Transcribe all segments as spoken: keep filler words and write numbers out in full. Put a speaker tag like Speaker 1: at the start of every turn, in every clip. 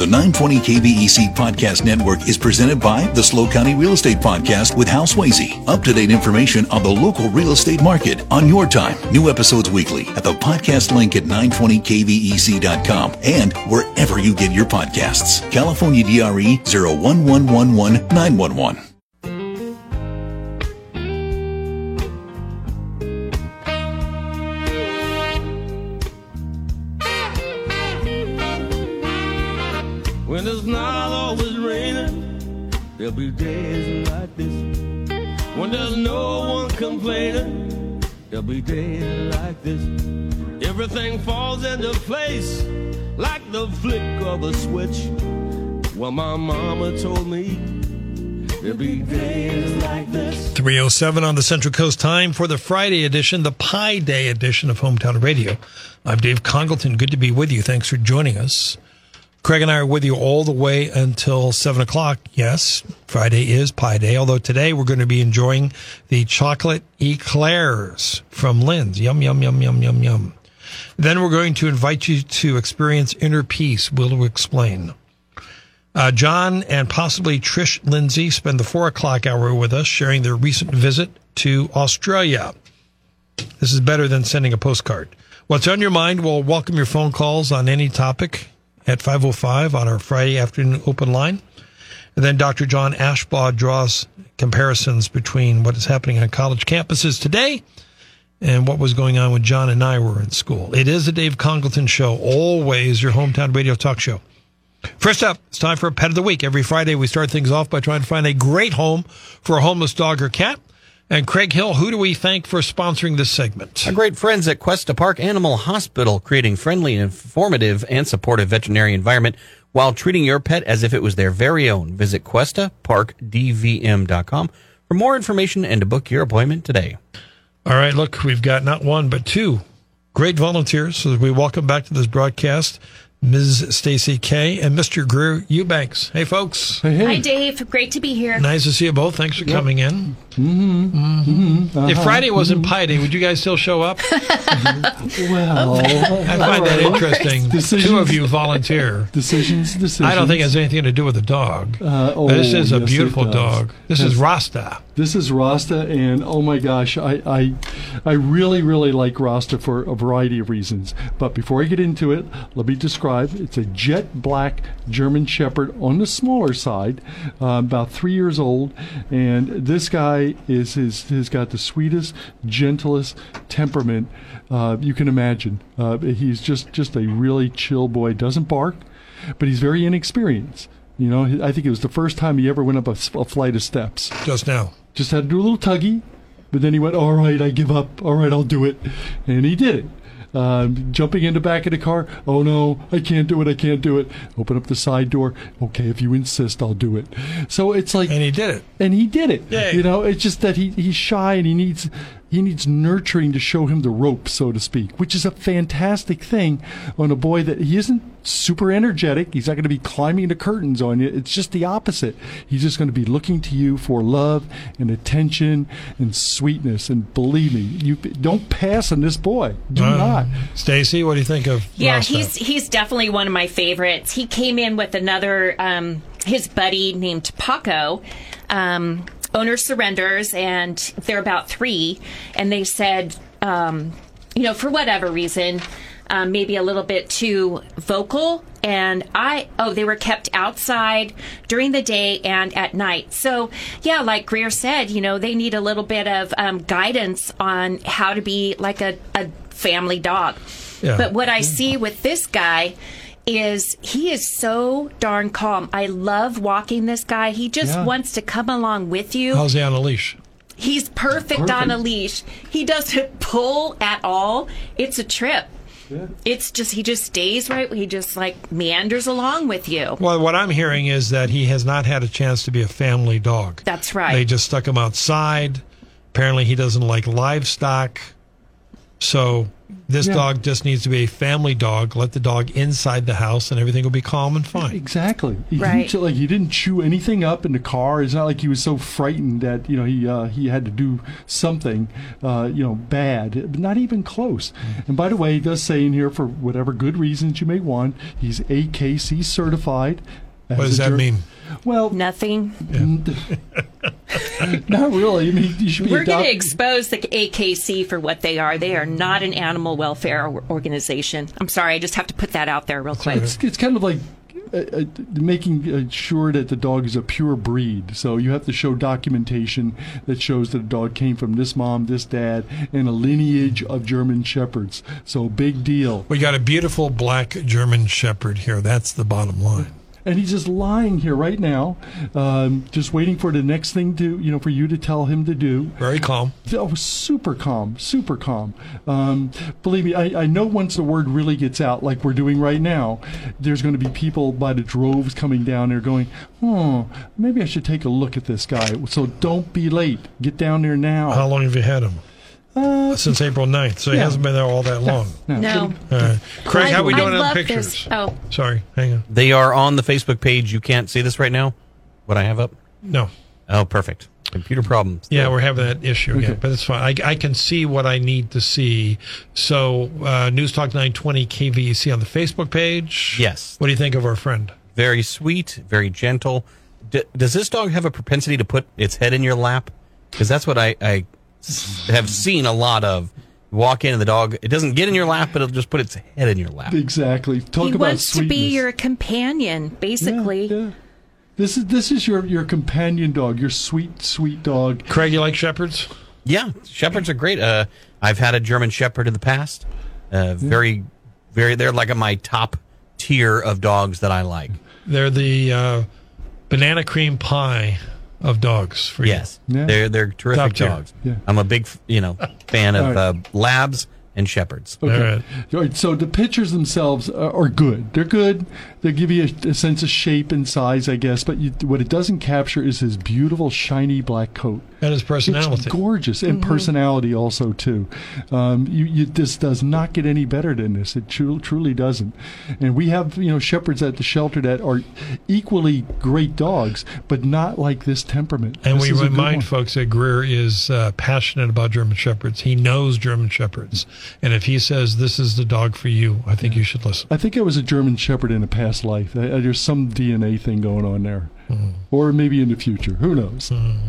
Speaker 1: The nine twenty K V E C Podcast Network is presented by the SLO County Real Estate Podcast with Hal Swayze. Up-to-date information on the local real estate market on your time. New episodes weekly at the podcast link at nine twenty K V E C dot com and wherever you get your podcasts. California D R E zero one one one one nine one one.
Speaker 2: When it's not always raining, there'll be days like this. When there's no one complaining, there'll be days like this. Everything falls into place like the flick of a switch. Well, my mama told me there'll be days like this.
Speaker 3: three oh seven on the Central Coast. Time for the Friday edition, the Pi Day edition of Hometown Radio. I'm Dave Congleton. Good to be with you. Thanks for joining us. Craig and I are with you all the way until seven o'clock. Yes, Friday is Pi Day, although today we're going to be enjoying the chocolate eclairs from Lynn's. Yum, yum, yum, yum, yum, yum. Then we're going to invite you to experience inner peace. We'll explain. Uh, John and possibly Trish Lindsay spend the four o'clock hour with us, sharing their recent visit to Australia. This is better than sending a postcard. What's on your mind? We'll welcome your phone calls on any topic at five oh five on our Friday afternoon open line. And then Doctor John Ashbaugh draws comparisons between what is happening on college campuses today and what was going on when John and I were in school. It is the Dave Congleton Show, always your hometown radio talk show. First up, it's time for a Pet of the Week. Every Friday, we start things off by trying to find a great home for a homeless dog or cat. And Craig Hill, who do we thank for sponsoring this segment?
Speaker 4: Our great friends at Cuesta Park Animal Hospital, creating friendly, informative, and supportive veterinary environment while treating your pet as if it was their very own. Visit cuesta park d v m dot com for more information and to book your appointment today.
Speaker 3: All right, look, we've got not one but two great volunteers. So we welcome back to this broadcast Miz Stacy Kay and Mister Greer Eubanks. Hey, folks.
Speaker 5: Hey, hey.
Speaker 6: Hi, Dave. Great to be here.
Speaker 3: Nice to see you both. Thanks for
Speaker 5: yep.
Speaker 3: coming in.
Speaker 5: Mm-hmm. Mm-hmm. Uh-huh.
Speaker 3: If Friday wasn't Pi Day, would you guys still show up?
Speaker 5: Well,
Speaker 3: I find that interesting.
Speaker 5: Decisions.
Speaker 3: Two of you volunteer.
Speaker 5: Decisions, decisions.
Speaker 3: I don't think it has anything to do with the dog.
Speaker 5: Uh, oh,
Speaker 3: this is a
Speaker 5: yes,
Speaker 3: beautiful dog. This
Speaker 5: That's,
Speaker 3: is Rasta.
Speaker 5: This is Rasta, and oh my gosh, I, I, I really, really like Rasta for a variety of reasons. But before I get into it, let me describe. It's a jet black German Shepherd on the smaller side, uh, about three years old, and this guy is his has got the sweetest, gentlest temperament uh, you can imagine. Uh, he's just just a really chill boy. Doesn't bark, but he's very inexperienced. You know, I think it was the first time he ever went up a, a flight of steps.
Speaker 3: Just now.
Speaker 5: Just had to do a little tuggy, but then he went, all right, I give up. All right, I'll do it. And he did it. Um, jumping in the back of the car, oh no, I can't do it, I can't do it. Open up the side door, okay, if you insist, I'll do it. So it's like...
Speaker 3: And he did it.
Speaker 5: And he did it.
Speaker 3: Yay.
Speaker 5: You know, it's just that he, he's shy and he needs... He needs nurturing to show him the ropes, so to speak, which is a fantastic thing on a boy that he isn't super energetic. He's not going to be climbing the curtains on you. It's just the opposite. He's just going to be looking to you for love and attention and sweetness. And believe me, you don't pass on this boy. Do
Speaker 3: uh,
Speaker 5: not.
Speaker 3: Stacy, what do you think of
Speaker 6: Yeah,
Speaker 3: Rasta?
Speaker 6: he's he's definitely one of my favorites. He came in with another, um, his buddy named Paco. Um, owner surrenders, and they're about three, and they said, um, you know, for whatever reason, um, maybe a little bit too vocal, and I, oh, they were kept outside during the day and at night. So, yeah, like Greer said, you know, they need a little bit of um, guidance on how to be like a, a family dog.
Speaker 3: Yeah.
Speaker 6: But what I see with this guy is he is so darn calm. I love walking this guy. He just
Speaker 5: Yeah.
Speaker 6: wants to come along with you.
Speaker 3: How's he on a leash?
Speaker 6: He's perfect,
Speaker 5: Perfect.
Speaker 6: on a leash. He doesn't pull at all. It's a trip.
Speaker 5: Yeah.
Speaker 6: It's just, he just stays right. He just like meanders along with you.
Speaker 3: Well, what I'm hearing is that he has not had a chance to be a family dog.
Speaker 6: That's right.
Speaker 3: They just stuck him outside. Apparently he doesn't like livestock. So this
Speaker 5: Yeah.
Speaker 3: dog just needs to be a family dog. Let the dog inside the house, and everything will be calm and fine.
Speaker 5: Exactly. He
Speaker 6: Right.
Speaker 5: didn't, chew- like he didn't chew anything up in the car. It's not like he was so frightened that you know he uh, he had to do something uh, you know bad. Not even close. And by the way, he does say in here, for whatever good reasons you may want, he's A K C certified. as
Speaker 3: What does
Speaker 5: a
Speaker 3: that
Speaker 5: Ger-
Speaker 3: mean?
Speaker 5: Well,
Speaker 6: Nothing.
Speaker 5: not really. I mean, you should be
Speaker 6: We're going to
Speaker 5: adopt-
Speaker 6: expose the A K C for what they are. They are not an animal welfare or- organization. I'm sorry, I just have to put that out there real quick.
Speaker 5: It's, it's kind of like uh, uh, making uh, sure that the dog is a pure breed. So you have to show documentation that shows that the dog came from this mom, this dad, and a lineage of German Shepherds. So big deal.
Speaker 3: We got a beautiful black German Shepherd here. That's the bottom line.
Speaker 5: And he's just lying here right now, um, just waiting for the next thing to, you know, for you to tell him to do.
Speaker 3: Very calm.
Speaker 5: Oh, super calm, super calm. Um, believe me, I, I know once the word really gets out, like we're doing right now, there's going to be people by the droves coming down there going, oh, maybe I should take a look at this guy. So don't be late. Get down there now.
Speaker 3: How long have you had him?
Speaker 5: Uh,
Speaker 3: Since April ninth, so he
Speaker 5: yeah.
Speaker 3: hasn't been there all that long.
Speaker 6: No.
Speaker 3: All right. Craig,
Speaker 6: I-
Speaker 3: how we
Speaker 6: I
Speaker 3: doing on
Speaker 6: love
Speaker 3: pictures?
Speaker 6: this. Oh.
Speaker 3: Sorry, hang on.
Speaker 4: They are on the Facebook page. You can't see this right now. What I have up?
Speaker 3: No.
Speaker 4: Oh, perfect. Computer problems.
Speaker 3: Yeah, we're having that issue again,
Speaker 5: Okay.
Speaker 3: but it's fine. I, I can see what I need to see. So, uh, News Talk nine twenty K V E C on the Facebook page.
Speaker 4: Yes.
Speaker 3: What do you think of our friend?
Speaker 4: Very sweet, very gentle. D- does this dog have a propensity to put its head in your lap? Because that's what I, I s- have seen a lot of. You walk in and the dog, it doesn't get in your lap, but it'll just put its head in your lap.
Speaker 5: exactly. Talk
Speaker 6: He
Speaker 5: about
Speaker 6: wants to be
Speaker 5: sweetness.
Speaker 6: your companion,
Speaker 5: Yeah,
Speaker 6: basically.
Speaker 5: yeah. This is this is your, your companion dog, your sweet, sweet dog.
Speaker 3: Craig, you like shepherds?
Speaker 4: Yeah, shepherds are great. Uh, I've had a German shepherd in the past. Uh, very, very, they're like my top tier of dogs that I like.
Speaker 3: They're the uh, banana cream pie of dogs for
Speaker 4: Yes,
Speaker 5: Yeah.
Speaker 4: they're they're terrific
Speaker 3: Top tier.
Speaker 4: dogs.
Speaker 5: Yeah.
Speaker 4: I'm a big, you know, fan of
Speaker 5: All right.
Speaker 4: uh, labs and shepherds.
Speaker 3: you. All right.
Speaker 5: All right, so the pictures themselves are, are good. They're good. They give you a, a sense of shape and size, I guess. But you, what it doesn't capture is his beautiful, shiny black coat.
Speaker 3: And his personality.
Speaker 5: It's gorgeous, and personality also too. Um, you, you, this does not get any better than this. It tru- truly doesn't. And we have, you know, shepherds at the shelter that are equally great dogs, but not like this temperament.
Speaker 3: And
Speaker 5: This
Speaker 3: we
Speaker 5: is a good
Speaker 3: remind
Speaker 5: one.
Speaker 3: folks that Greer is uh, passionate about German Shepherds. He knows German Shepherds. And if he says this is the dog for you, I think you should listen.
Speaker 5: I think I was a German Shepherd in a past life. I, I, there's some D N A thing going on there,
Speaker 3: Mm.
Speaker 5: or maybe in the future. Who knows?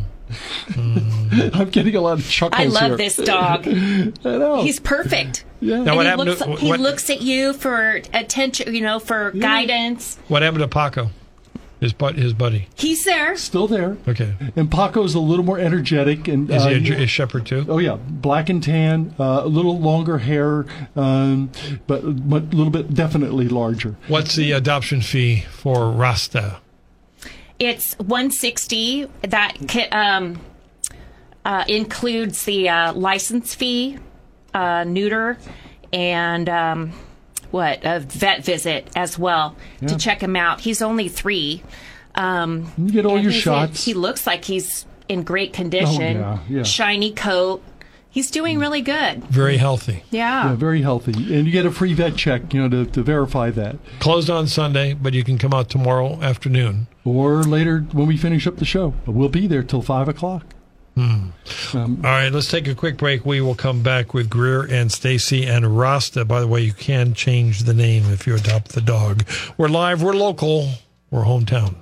Speaker 5: I'm getting a lot of chuckles
Speaker 6: I love
Speaker 5: here.
Speaker 6: this dog.
Speaker 5: I know.
Speaker 6: He's perfect.
Speaker 5: yeah.
Speaker 3: Now,
Speaker 6: And
Speaker 3: what
Speaker 6: he
Speaker 3: happened
Speaker 6: looks,
Speaker 3: to-
Speaker 6: he
Speaker 3: what-
Speaker 6: looks at you for attention, you know, for guidance.
Speaker 3: What happened to Paco? His, bu- his buddy.
Speaker 6: He's there.
Speaker 5: Still there.
Speaker 3: Okay.
Speaker 5: And Paco's a little more energetic and
Speaker 3: Is
Speaker 5: uh,
Speaker 3: he a, Ge- a shepherd too?
Speaker 5: oh yeah, black and tan, uh, a little longer hair, um, but a little bit definitely larger.
Speaker 3: What's the adoption fee for Rasta?
Speaker 6: It's one sixty. That ca- um, uh, includes the uh, license fee, uh, neuter, and um, what a vet visit as well to check him out. He's only three. Um,
Speaker 5: You get all
Speaker 6: and
Speaker 5: your
Speaker 6: he's-
Speaker 5: shots.
Speaker 6: He looks like he's in great condition.
Speaker 5: Oh, yeah, yeah.
Speaker 6: Shiny coat. He's doing really good.
Speaker 3: Very healthy.
Speaker 6: Yeah.
Speaker 5: Yeah, very healthy, and you get a free vet check, you know, to, to verify that.
Speaker 3: Closed on Sunday, but you can come out tomorrow afternoon.
Speaker 5: Or later when we finish up the show, we'll be there till five o'clock. Um,
Speaker 3: All right, let's take a quick break. We will come back with Greer and Stacy and Rasta. By the way, you can change the name if you adopt the dog. We're live, we're local, we're hometown.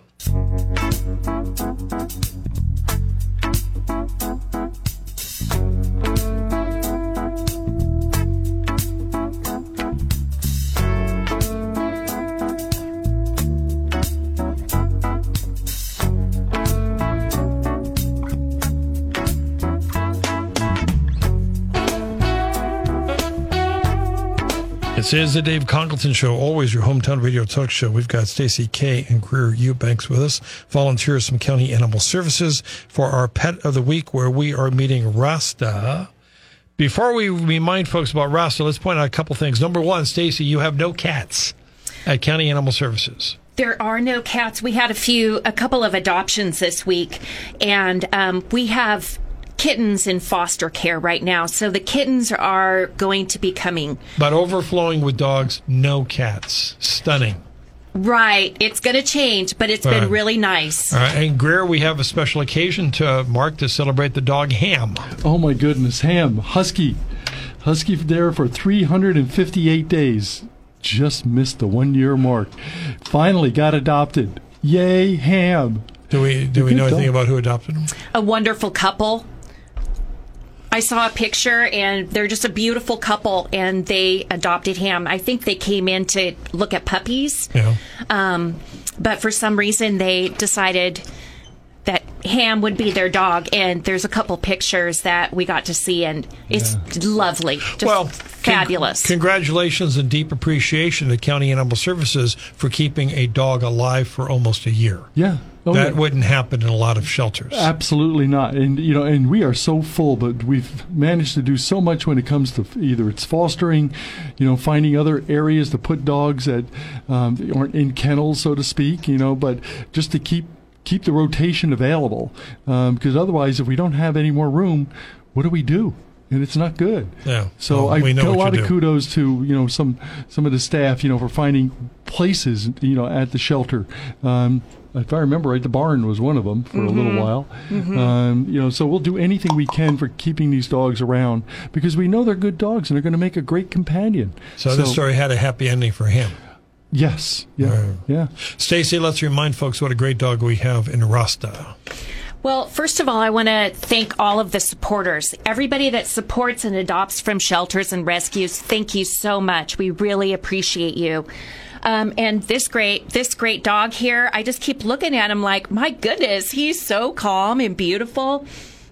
Speaker 3: This is the Dave Congleton Show, always your hometown radio talk show. We've got Stacy K. and Greer Eubanks with us, volunteers from County Animal Services for our Pet of the Week, where we are meeting Rasta. Before we remind folks about Rasta, let's point out a couple things. Number one, Stacy, you have no cats at County Animal Services.
Speaker 6: There are no cats. We had a few, a couple of adoptions this week, and um, we have kittens in foster care right now. So the kittens are going to be coming.
Speaker 3: But overflowing with dogs, no cats. Stunning.
Speaker 6: Right. It's going to change, but it's
Speaker 3: All
Speaker 6: been
Speaker 3: right.
Speaker 6: really nice.
Speaker 3: All right. And Greer, we have a special occasion to mark to celebrate the dog Ham.
Speaker 5: Oh my goodness, Ham, Husky. Husky there for three hundred fifty-eight days. Just missed the one year mark. Finally got adopted. Yay, Ham.
Speaker 3: Do we do we
Speaker 5: Good
Speaker 3: know anything
Speaker 5: dog.
Speaker 3: about who adopted him?
Speaker 6: A wonderful couple. I saw a picture, and they're just a beautiful couple, and they adopted him. I think they came in to look at puppies,
Speaker 3: Yeah.
Speaker 6: um, but for some reason they decided that Ham would be their dog, and there's a couple pictures that we got to see, and it's lovely, just
Speaker 3: Well,
Speaker 6: fabulous.
Speaker 3: Con- congratulations and deep appreciation to County Animal Services for keeping a dog alive for almost a year.
Speaker 5: Yeah. Oh,
Speaker 3: that
Speaker 5: yeah.
Speaker 3: wouldn't happen in a lot of shelters.
Speaker 5: Absolutely not. And you know, and we are so full, but we've managed to do so much when it comes to either it's fostering, you know, finding other areas to put dogs that um, aren't in kennels, so to speak, you know, but just to keep keep the rotation available. Um, because otherwise, if we don't have any more room, what do we do? And it's not good.
Speaker 3: Yeah.
Speaker 5: So
Speaker 3: Well,
Speaker 5: I
Speaker 3: we know
Speaker 5: give a
Speaker 3: what
Speaker 5: lot
Speaker 3: you
Speaker 5: of
Speaker 3: do.
Speaker 5: kudos to you know some some of the staff, you know, for finding places, you know, at the shelter. Um, if I remember right, the barn was one of them for a little while. Um, you know, so we'll do anything we can for keeping these dogs around because we know they're good dogs and they're going to make a great companion.
Speaker 3: So, this story had a happy ending for him.
Speaker 5: Yes. Yeah.
Speaker 3: Right.
Speaker 5: Yeah.
Speaker 3: Stacy, let's remind folks what a great dog we have in Rasta.
Speaker 6: Well, first of all, I want to thank all of the supporters. Everybody that supports and adopts from shelters and rescues, thank you so much. We really appreciate you. Um, and this great, this great dog here, I just keep looking at him like, my goodness, he's so calm and beautiful.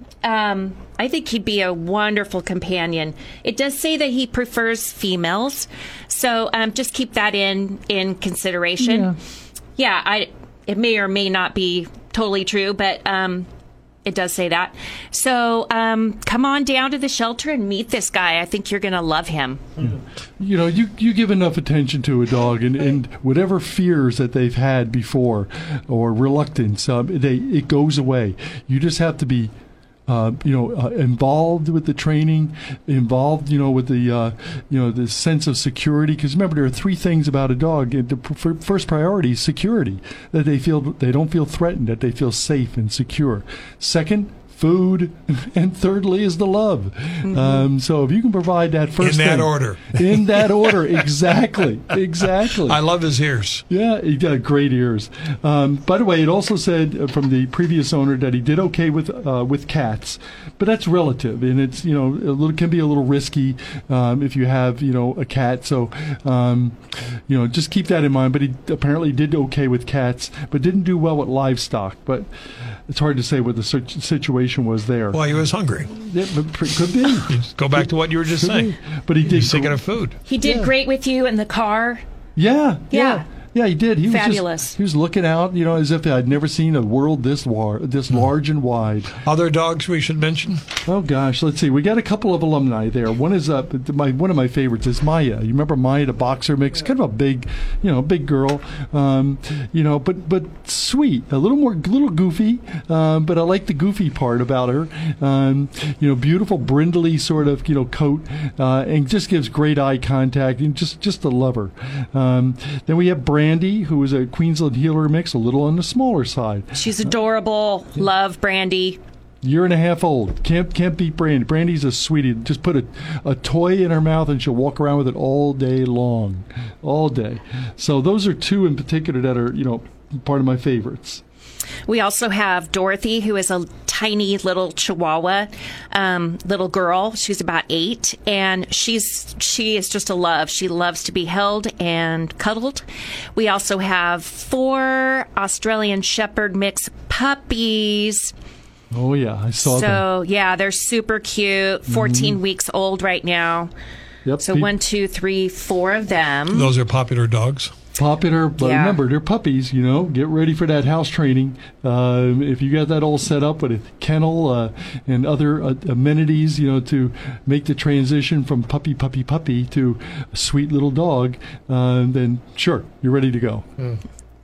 Speaker 6: Um, I think he'd be a wonderful companion. It does say that he prefers females, so um, just keep that in in consideration.
Speaker 5: Yeah.
Speaker 6: Yeah, I. It may or may not be totally true, but um, it does say that. So um, come on down to the shelter and meet this guy. I think you're going to love him.
Speaker 5: You know, you, you give enough attention to a dog, and, and whatever fears that they've had before or reluctance, um, they it goes away. You just have to be, uh, you know, uh, involved with the training, involved, you know, with the, uh, you know, the sense of security. Because remember, there are three things about a dog. The pr- first priority is security, that they feel they don't feel threatened, that they feel safe and secure. Second, food, and thirdly is the love. Mm-hmm. Um, so if you can provide that first
Speaker 3: In that
Speaker 5: thing,
Speaker 3: order.
Speaker 5: in that order, exactly, exactly.
Speaker 3: I love his ears.
Speaker 5: Yeah, he got great ears. Um, by the way, it also said uh, from the previous owner that he did okay with uh, with cats, but that's relative, and it's you know a little can be a little risky um, if you have you know a cat. So um, you know just keep that in mind. But he apparently did okay with cats, but didn't do well with livestock. But it's hard to say what the situ- situation was there.
Speaker 3: Well, he was hungry.
Speaker 5: Yeah, but pr- could be.
Speaker 3: Go back to what you were just
Speaker 5: Could
Speaker 3: saying.
Speaker 5: be. But he did.
Speaker 3: He's thinking of food.
Speaker 6: He did
Speaker 5: Yeah.
Speaker 6: great with you in the car.
Speaker 5: Yeah, yeah,
Speaker 6: Yeah.
Speaker 5: yeah. He did. He was
Speaker 6: Fabulous.
Speaker 5: Just, he was looking out, you know, as if I'd never seen a world this war, this large and wide.
Speaker 3: Other dogs we should mention?
Speaker 5: Oh gosh, let's see. We got a couple of alumni there. One is uh, my one of my favorites is Maya. You remember Maya, the boxer mix, kind of a big, you know, big girl, um, you know, but but sweet, a little more, little goofy, um, but I like the goofy part about her. Um, you know, beautiful brindley sort of you know coat, uh, and just gives great eye contact, and just just a lover. Um, then we have Brandy, who is a Queensland Heeler mix, a little on the smaller side.
Speaker 6: She's adorable. Love Brandy.
Speaker 5: Year and a half old. Can't can't beat Brandy. Brandy's a sweetie. Just put a, a toy in her mouth and she'll walk around with it all day long. All day. So those are two in particular that are, you know, part of my favorites.
Speaker 6: We also have Dorothy, who is a tiny little Chihuahua um, little girl. She's about eight, and she's she is just a love. She loves to be held and cuddled. We also have four Australian Shepherd mix puppies.
Speaker 5: Oh yeah, I saw them.
Speaker 6: So yeah, they're super cute. fourteen mm-hmm. weeks old right now.
Speaker 5: Yep.
Speaker 6: So one, two, three, four of them.
Speaker 3: Those are popular dogs.
Speaker 5: Popular, but
Speaker 6: Yeah.
Speaker 5: remember, they're puppies, you know. Get ready for that house training. Uh, if you got that all set up with a kennel uh, and other uh, amenities, you know, to make the transition from puppy, puppy, puppy to a sweet little dog, uh, then sure, you're ready to go.
Speaker 3: Mm.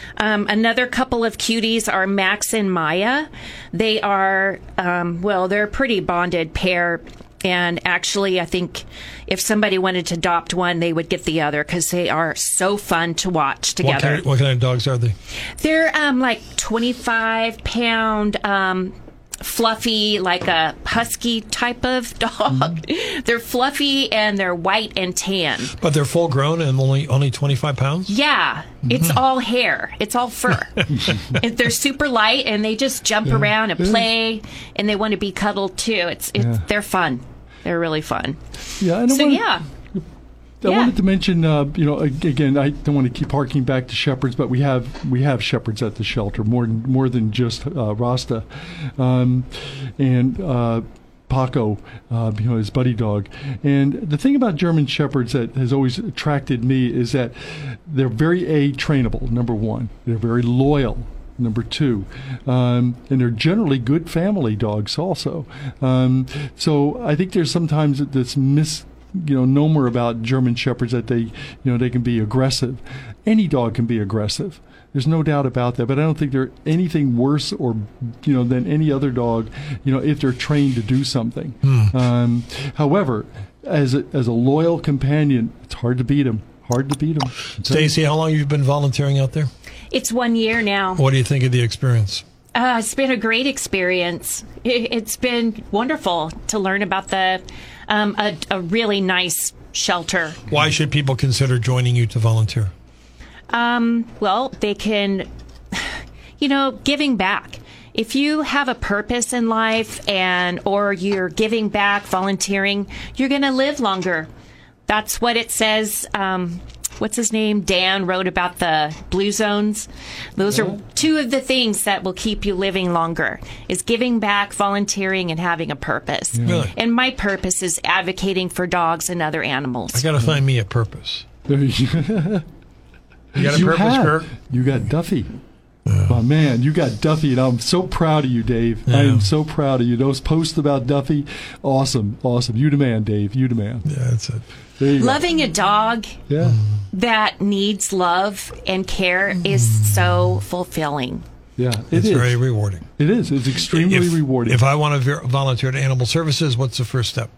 Speaker 6: Um, another couple of cuties are Max and Maya. They are, um, well, they're a pretty bonded pair. And actually, I think if somebody wanted to adopt one, they would get the other because they are so fun to watch together.
Speaker 3: What kind, of, what kind of dogs are they?
Speaker 6: They're um, like twenty-five pound, um, fluffy, like a husky type of dog. Mm-hmm. They're fluffy and they're white and tan.
Speaker 3: But they're full grown and only only twenty-five pounds?
Speaker 6: Yeah. It's all hair. It's all fur. And they're super light and they just jump yeah. around and play and they want to be cuddled too. It's, it's yeah. They're fun. They're really fun.
Speaker 5: Yeah. And
Speaker 6: so,
Speaker 5: I wanted,
Speaker 6: yeah.
Speaker 5: I
Speaker 6: yeah.
Speaker 5: wanted to mention, uh, you know, again, I don't want to keep harking back to shepherds, but we have we have shepherds at the shelter, more, more than just uh, Rasta. Um, and uh, Paco, uh, you know, his buddy dog. And the thing about German Shepherds that has always attracted me is that they're very A, trainable, number one. They're very loyal, number two. Um, and they're generally good family dogs also. Um, so I think there's sometimes this mis... you know, no more about German Shepherds that they, you know, they can be aggressive. Any dog can be aggressive. There's no doubt about that. But I don't think they're anything worse or, you know, than any other dog, you know, if they're trained to do something. Mm. Um, however, as a, as a loyal companion, it's hard to beat them. Hard to beat them.
Speaker 3: Stacy, how long have you been volunteering out there?
Speaker 6: It's one year now.
Speaker 3: What do you think of the experience?
Speaker 6: Uh, it's been a great experience. It, it's been wonderful to learn about the um, a, a really nice shelter.
Speaker 3: Why should people consider joining you to volunteer?
Speaker 6: Um, well, they can, you know, giving back. If you have a purpose in life and or you're giving back, volunteering, you're going to live longer. That's what it says. Um, what's his name? Dan wrote about the blue zones. Those are two of the things that will keep you living longer, is giving back, volunteering, and having a purpose.
Speaker 3: Yeah. Really?
Speaker 6: And my purpose is advocating for dogs and other animals.
Speaker 3: I got to find me a purpose. You got a
Speaker 5: you
Speaker 3: purpose,
Speaker 5: have.
Speaker 3: Kirk?
Speaker 5: You got Duffy. Oh. My man, you got Duffy, and I'm so proud of you, Dave. Yeah. I am so proud of you. Those posts about Duffy, awesome, awesome. You the man, Dave. You the man.
Speaker 3: Yeah, that's it.
Speaker 6: Loving go. a dog
Speaker 5: yeah.
Speaker 6: that needs love and care is so fulfilling.
Speaker 5: Yeah, it
Speaker 3: it's
Speaker 5: is.
Speaker 3: very rewarding.
Speaker 5: It is. It's extremely
Speaker 3: if,
Speaker 5: rewarding.
Speaker 3: If I want to volunteer to Animal Services, what's the first step?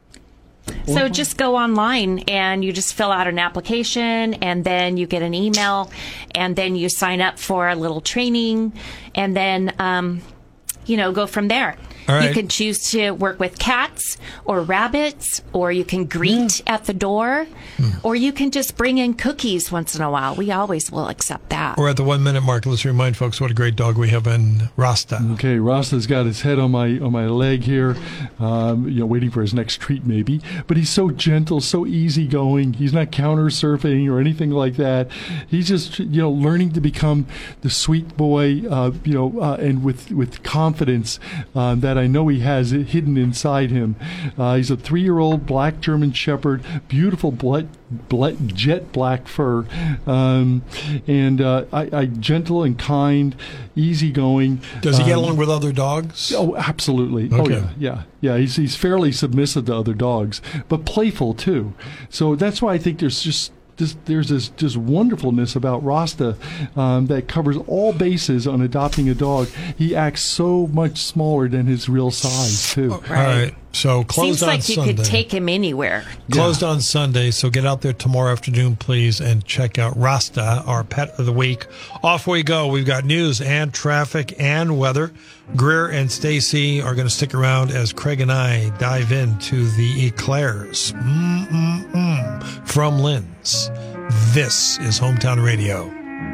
Speaker 6: So just go online and you just fill out an application and then you get an email and then you sign up for a little training and then, um, you know, go from there.
Speaker 3: All right.
Speaker 6: You can choose to work with cats or rabbits, or you can greet yeah. at the door, mm. or you can just bring in cookies once in a while. We always will accept that.
Speaker 3: We're at the one minute mark. Let's remind folks what a great dog we have in Rasta.
Speaker 5: Okay, Rasta's got his head on my on my leg here, um, you know, waiting for his next treat maybe. But he's so gentle, so easygoing. He's not counter surfing or anything like that. He's just, you know, learning to become the sweet boy, uh, you know, uh, and with with confidence um, that I know he has it hidden inside him. Uh, he's a three-year-old black German Shepherd, beautiful blood, blood, jet black fur, um, and uh, I, I gentle and kind, easygoing.
Speaker 3: Does he
Speaker 5: um,
Speaker 3: get along with other dogs?
Speaker 5: Oh, absolutely.
Speaker 3: Okay.
Speaker 5: Oh, yeah, yeah, yeah. He's he's fairly submissive to other dogs, but playful too. So that's why I think there's just. This, there's this just wonderfulness about Rasta um, that covers all bases on adopting a dog. He acts so much smaller than his real size, too.
Speaker 6: Right.
Speaker 3: All right. So closed
Speaker 6: Seems
Speaker 3: on
Speaker 6: like
Speaker 3: Sunday.
Speaker 6: you could take him anywhere.
Speaker 3: Closed yeah. on Sunday, so get out there tomorrow afternoon, please, and check out Rasta, our pet of the week. Off we go. We've got news and traffic and weather. Greer and Stacy are going to stick around as Craig and I dive into the eclairs. Mm-mm-mm. From Lynn's. This is Hometown Radio.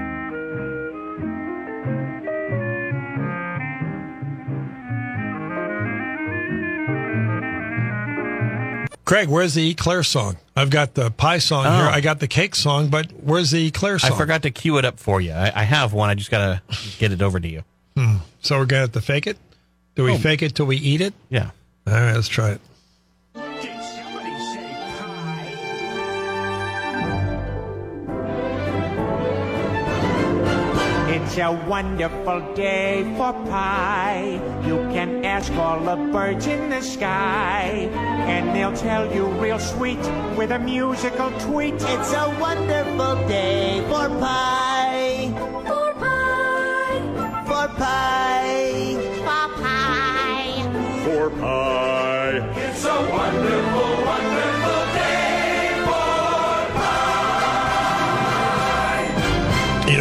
Speaker 3: Craig, where's the Eclair song? I've got the pie song
Speaker 4: oh.
Speaker 3: here. I got the cake song, but where's the Eclair song?
Speaker 4: I forgot to cue it up for you. I, I have one. I just got to get it over to you.
Speaker 3: Hmm. So we're going to have to fake it? Do we
Speaker 4: oh.
Speaker 3: fake it till we eat it?
Speaker 4: Yeah.
Speaker 3: All right, let's try it.
Speaker 7: Did somebody say pie? It's a wonderful day for pie. You can ask all the birds in the sky, and they'll tell you real sweet with a musical tweet.
Speaker 8: It's a wonderful day for pie. For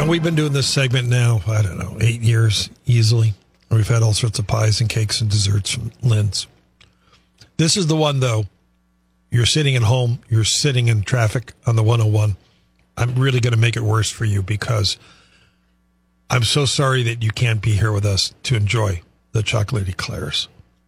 Speaker 3: we've been doing this segment now, I don't know, eight years easily. We've had all sorts of pies and cakes and desserts from Lynn's. This is the one, though. You're sitting at home. You're sitting in traffic on the one oh one. I'm really going to make it worse for you because I'm so sorry that you can't be here with us to enjoy the chocolate eclairs.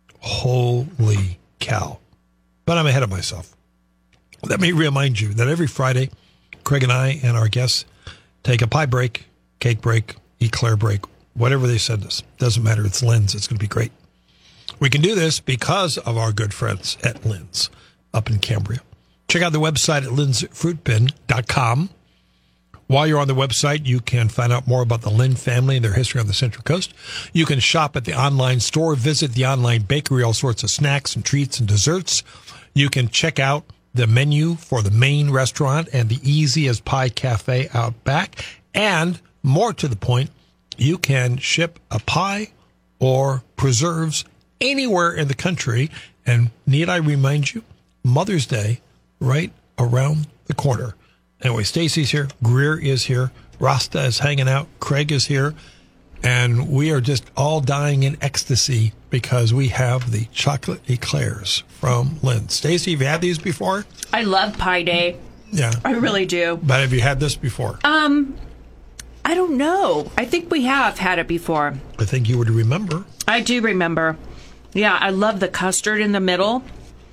Speaker 3: Holy cow. But I'm ahead of myself. Let me remind you that every Friday, Craig and I and our guests take a pie break, cake break, eclair break, whatever they send us. Doesn't matter. It's Lynn's. It's going to be great. We can do this because of our good friends at Lynn's up in Cambria. Check out the website at lynns fruit bin dot com. While you're on the website, you can find out more about the Lynn family and their history on the Central Coast. You can shop at the online store, visit the online bakery, all sorts of snacks and treats and desserts. You can check out the menu for the main restaurant and the Easy as Pie Cafe out back. And more to the point, you can ship a pie or preserves anywhere in the country. And need I remind you, Mother's Day right around the corner. Anyway, Stacy's here. Greer is here. Rasta is hanging out. Craig is here. And we are just all dying in ecstasy because we have the chocolate eclairs from Lynn. Stacy, have you had these before?
Speaker 6: I love Pie Day.
Speaker 3: Yeah.
Speaker 6: I really do.
Speaker 3: But have you had this before?
Speaker 6: Um, I don't know. I think we have had it before.
Speaker 3: I think you would remember.
Speaker 6: I do remember. Yeah, I love the custard in the middle.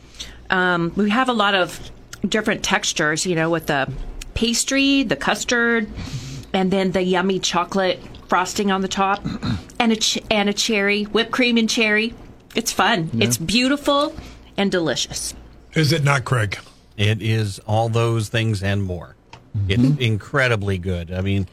Speaker 6: Um, we have a lot of different textures, you know, with the pastry, the custard, and then the yummy chocolate frosting on the top, and a ch- and a cherry, whipped cream and cherry. It's fun.
Speaker 5: Yeah.
Speaker 6: It's beautiful and delicious.
Speaker 3: Is it not, Craig?
Speaker 4: It is all those things and more.
Speaker 5: Mm-hmm.
Speaker 4: It's incredibly good. I mean,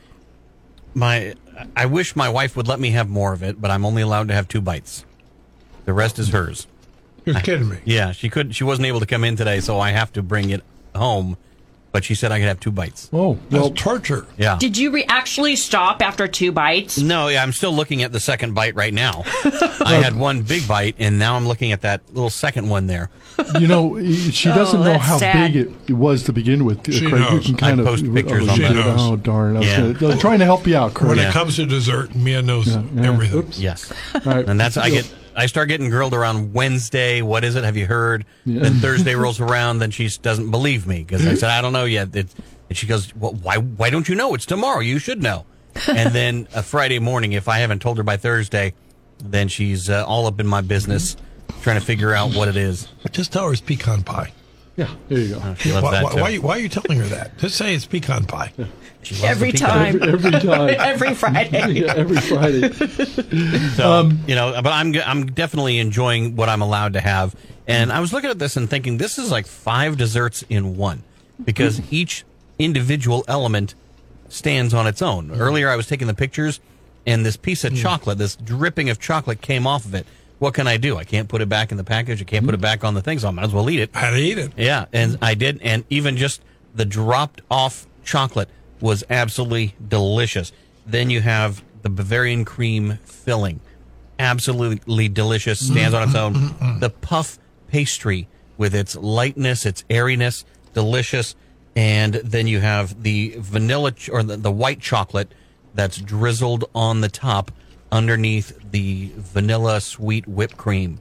Speaker 4: my I wish my wife would let me have more of it, but I'm only allowed to have two bites. The rest is hers.
Speaker 3: You're kidding me.
Speaker 4: Yeah, she could. She wasn't able to come in today, so I have to bring it home. But she said I could have two bites.
Speaker 5: Oh,
Speaker 3: That's
Speaker 5: well,
Speaker 3: torture.
Speaker 4: Yeah.
Speaker 6: Did you re- actually stop after two bites?
Speaker 4: No, yeah, I'm still looking at the second bite right now. I had one big bite, and now I'm looking at that little second one there.
Speaker 5: you know, she doesn't
Speaker 6: Oh,
Speaker 5: know
Speaker 6: that's
Speaker 5: how
Speaker 6: sad.
Speaker 5: big it, it was to begin with.
Speaker 3: She
Speaker 5: Craig, you
Speaker 3: knows.
Speaker 5: can kind
Speaker 4: I
Speaker 5: of
Speaker 4: post pictures
Speaker 5: oh,
Speaker 4: on
Speaker 5: she
Speaker 3: that.
Speaker 5: knows. Oh, darn. I was,
Speaker 4: Yeah.
Speaker 5: gonna, I was trying to help you out, Craig.
Speaker 3: When
Speaker 4: Yeah.
Speaker 3: it comes to dessert, Mia knows
Speaker 5: Yeah, yeah.
Speaker 3: everything.
Speaker 5: Oops.
Speaker 4: Yes.
Speaker 5: All right.
Speaker 4: And that's I get I start getting grilled around Wednesday. What is it? Have you heard?
Speaker 5: Yeah.
Speaker 4: Then Thursday rolls around. Then she doesn't believe me because I said I don't know yet. It, and she goes, well, why why don't you know? It's tomorrow. You should know. And then a Friday morning, if I haven't told her by Thursday, then she's uh, all up in my business trying to figure out what it is.
Speaker 3: Just tell her it's pecan pie.
Speaker 5: Yeah, there you go.
Speaker 4: She loves
Speaker 3: Why,
Speaker 4: that
Speaker 3: why,
Speaker 4: too.
Speaker 3: why, why are you telling her that? Just say it's pecan pie.
Speaker 4: She loves
Speaker 6: Every
Speaker 4: the pecan.
Speaker 6: time.
Speaker 5: Every, every time.
Speaker 6: Every Friday.
Speaker 5: yeah, every Friday.
Speaker 4: So,
Speaker 5: Um,
Speaker 4: you know, but I'm I'm definitely enjoying what I'm allowed to have. And I was looking at this and thinking this is like five desserts in one because each individual element stands on its own. Earlier I was taking the pictures and this piece of chocolate, this dripping of chocolate came off of it. What can I do? I can't put it back in the package. I can't put it back on the thing, so I might as well eat it.
Speaker 3: How to eat it.
Speaker 4: Yeah, and I did, and even just the dropped off chocolate was absolutely delicious. Then you have the Bavarian cream filling, absolutely delicious, stands on its own. The puff pastry with its lightness, its airiness, delicious. And then you have the vanilla ch- or the, the white chocolate that's drizzled on the top underneath the vanilla sweet whipped cream.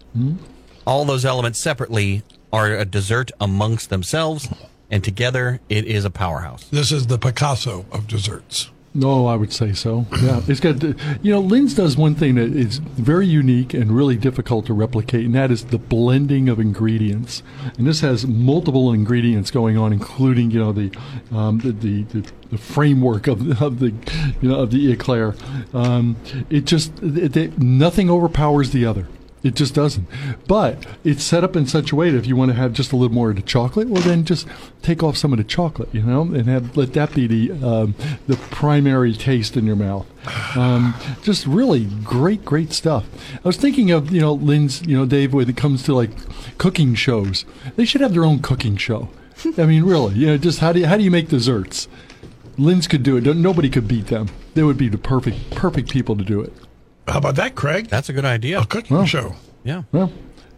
Speaker 4: All those elements separately are a dessert amongst themselves, and together it is a powerhouse.
Speaker 3: This is the Picasso of desserts.
Speaker 5: No, I would say so. Yeah, it's got the, you know, Lynn's does one thing that is very unique and really difficult to replicate, and that is the blending of ingredients. And this has multiple ingredients going on, including you know the um, the, the, the the framework of the, of the you know of the eclair. Um, it just it, it, nothing overpowers the other. It just doesn't. But it's set up in such a way that if you want to have just a little more of the chocolate, well, then just take off some of the chocolate, you know, and have let that be the um, the primary taste in your mouth. Um, just really great, great stuff. I was thinking of, you know, Lynn's, you know, Dave, when it comes to like cooking shows, they should have their own cooking show. I mean, really, you know, just how do you, how do you make desserts? Lynn's could do it. Nobody could beat them. They would be the perfect, perfect people to do it.
Speaker 3: How about that, Craig?
Speaker 4: That's a good idea.
Speaker 3: A cooking
Speaker 5: Well,
Speaker 3: show.
Speaker 4: Yeah.
Speaker 5: Well,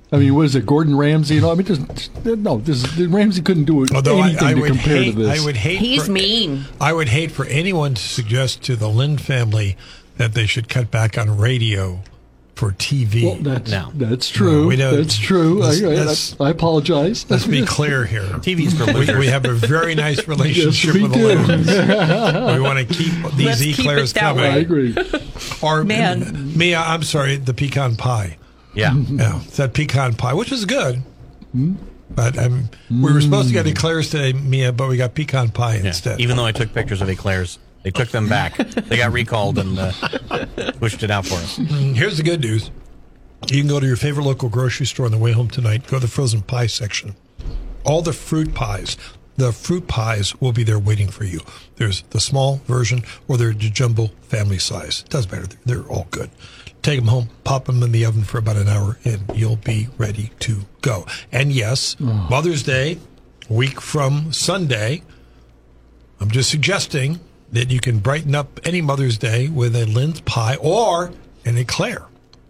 Speaker 5: I mean, what is it, Gordon Ramsay? You know, I mean, just, no, this Ramsay couldn't do it,
Speaker 3: Although
Speaker 5: anything
Speaker 3: I, I
Speaker 5: to
Speaker 3: would
Speaker 5: compare
Speaker 3: hate,
Speaker 5: to this.
Speaker 3: I would hate.
Speaker 6: He's
Speaker 3: for,
Speaker 6: mean.
Speaker 3: I would hate for anyone to suggest to the Lynn family that they should cut back on radio for T V.
Speaker 5: Well, that's,
Speaker 4: No.
Speaker 5: that's true.
Speaker 3: No, we don't-
Speaker 5: that's true.
Speaker 3: let's-
Speaker 5: I, I,
Speaker 3: let's-
Speaker 5: I apologize.
Speaker 3: Let's be clear here.
Speaker 4: T V's for
Speaker 3: We,
Speaker 4: losers.
Speaker 3: we have a very nice relationship
Speaker 5: we
Speaker 3: with the
Speaker 5: do.
Speaker 3: Lynn's. We want to keep these
Speaker 6: Let's keep
Speaker 3: eclairs
Speaker 6: it that
Speaker 3: coming.
Speaker 6: way.
Speaker 5: I agree.
Speaker 3: Or
Speaker 6: Man.
Speaker 3: Mia, I'm sorry, the pecan pie.
Speaker 4: Yeah.
Speaker 3: Yeah, it's that pecan pie, which is good. But um, we were supposed to get eclairs today, Mia, but we got pecan pie
Speaker 4: Yeah.
Speaker 3: instead.
Speaker 4: Even though I took pictures of eclairs, they took them back. They got recalled and uh, pushed it out for us.
Speaker 3: Here's the good news. You can go to your favorite local grocery store on the way home tonight. Go to the frozen pie section. All the fruit pies, the fruit pies will be there waiting for you. There's the small version or there's the jumbo family size. Doesn't matter. They're all good. Take them home, pop them in the oven for about an hour, and you'll be ready to go. And yes,
Speaker 5: Oh.
Speaker 3: Mother's Day, week from Sunday, I'm just suggesting that you can brighten up any Mother's Day with a Lindt pie or an eclair.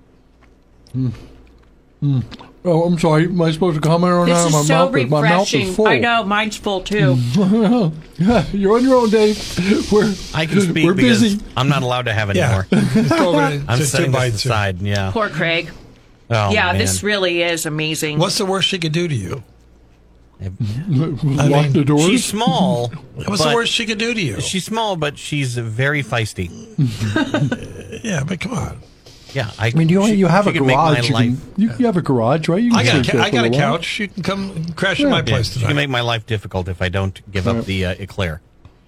Speaker 5: Oh, I'm sorry. Am I supposed to comment or
Speaker 6: This
Speaker 5: not?
Speaker 6: is
Speaker 5: my
Speaker 6: so
Speaker 5: mouth, my mouth
Speaker 6: refreshing.
Speaker 5: is full.
Speaker 6: I know, mine's full too.
Speaker 5: Yeah, you're on your own, Dave. We're
Speaker 4: I can speak
Speaker 5: We're
Speaker 4: because
Speaker 5: busy.
Speaker 4: I'm not allowed to have any
Speaker 3: Yeah.
Speaker 4: more.
Speaker 3: Just go over to,
Speaker 4: I'm
Speaker 3: to
Speaker 4: setting
Speaker 3: two
Speaker 4: this
Speaker 3: bites here.
Speaker 4: aside. Yeah.
Speaker 6: Poor Craig.
Speaker 4: Oh,
Speaker 6: yeah,
Speaker 4: man.
Speaker 6: this really is amazing.
Speaker 3: What's the worst she could do to you?
Speaker 5: Lock
Speaker 3: mean,
Speaker 5: the doors.
Speaker 4: She's small.
Speaker 3: What's
Speaker 4: but
Speaker 3: the worst she could do to you?
Speaker 4: She's small, but she's very feisty.
Speaker 3: yeah, but come on.
Speaker 4: Yeah, I,
Speaker 5: I mean, you,
Speaker 4: she,
Speaker 5: you have
Speaker 4: she
Speaker 5: a
Speaker 4: can make my
Speaker 5: garage. You,
Speaker 4: life.
Speaker 5: can, you, you have a garage, right? You can
Speaker 3: I got a,
Speaker 5: sleep
Speaker 3: ca-
Speaker 5: there
Speaker 3: I
Speaker 5: for
Speaker 3: got a
Speaker 5: little while.
Speaker 3: couch. You can come and crash at
Speaker 5: Yeah.
Speaker 3: my
Speaker 4: Yeah,
Speaker 3: place
Speaker 4: she
Speaker 3: tonight.
Speaker 4: can make my life difficult if I don't give up
Speaker 5: Right.
Speaker 4: the uh, eclair.